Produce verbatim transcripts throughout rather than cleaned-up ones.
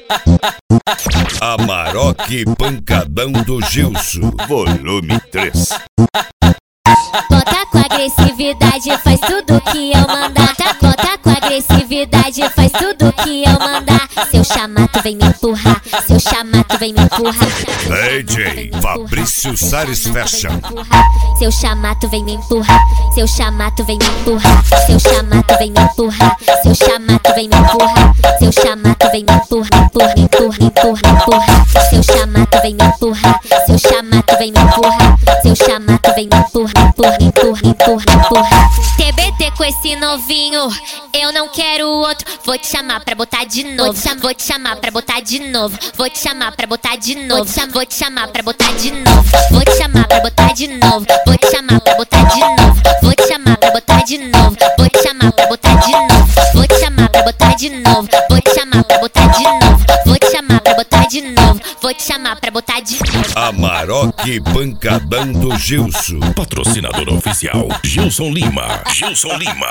Amarok Pancadão do Gilson, volume três. Bota com agressividade, faz tudo que eu mandar. Bota com agressividade, faz tudo que eu mandar. Seu chamato vem me empurrar, seu chamato vem me empurrar. D J Fabrício Sares Fashion. Seu chamato vem me empurrar, seu chamato vem me empurrar. Seu chamato vem me empurrar, seu chamato vem me empurrar. Seu chamato vem me empurrar, empurra, empurra, empurra, empurra. Seu chamato vem me empurrar, seu chamato vem me empurrar. Seu chamato vem me empurrar, empurra, empurra, empurra, empurra. T B T com esse novinho, eu não quero outro. Vou te chamar pra botar de novo. Vou te chamar pra botar de novo. Vou te chamar pra botar de novo. Vou te chamar pra botar de novo. Vou te chamar pra botar de novo. Vou te chamar pra botar de novo. Vou te chamar pra botar de novo. Vou te chamar pra botar de novo. Vou te chamar pra botar de novo. Vou te chamar pra botar de novo. Vou te chamar pra botar de novo. Vou te chamar pra botar de novo. Amarok Pancadão do Gilson. Patrocinador oficial Gilson Lima. Gilson Lima.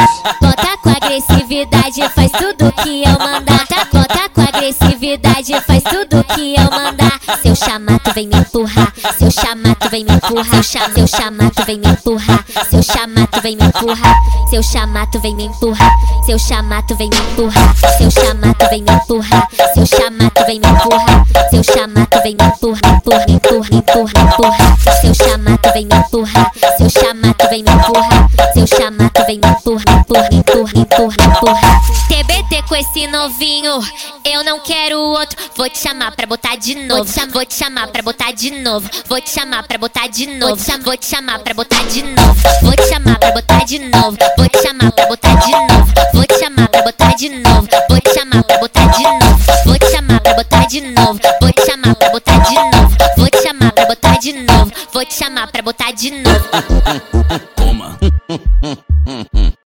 Bota com agressividade, faz tudo que eu mandar. Bota com agressividade, faz tudo que eu mandar. Seu chamato vem me empurrar, seu chamato vem me empurrar. Seu chamato vem me empurrar, seu chamato vem me empurrar. Seu chamato vem me empurrar, seu chamato vem me empurrar. Seu chamato vem me empurrar, seu chamato vem me empurrar. Seu chamato vem me empurrar, empurra, empurra, empurra, empurra. Seu chamato vem me empurrar, seu chamato vem me empurrar. Seu chamato vem me empurrar, empurra, empurra, empurra, empurra. T B T com esse novinho, eu não quero outro. Vou te chamar pra botar de novo. Vou te chamar pra botar de novo. Vou te chamar pra botar de novo. Vou te chamar pra botar de novo. Vou te chamar pra botar de novo. Vou te chamar pra botar de novo. Vou te chamar pra botar de novo. Vou te chamar pra botar de novo. Vou te chamar pra botar de novo. Vou te chamar pra botar de novo. Vou te chamar pra botar de novo. Vou te chamar pra botar de novo.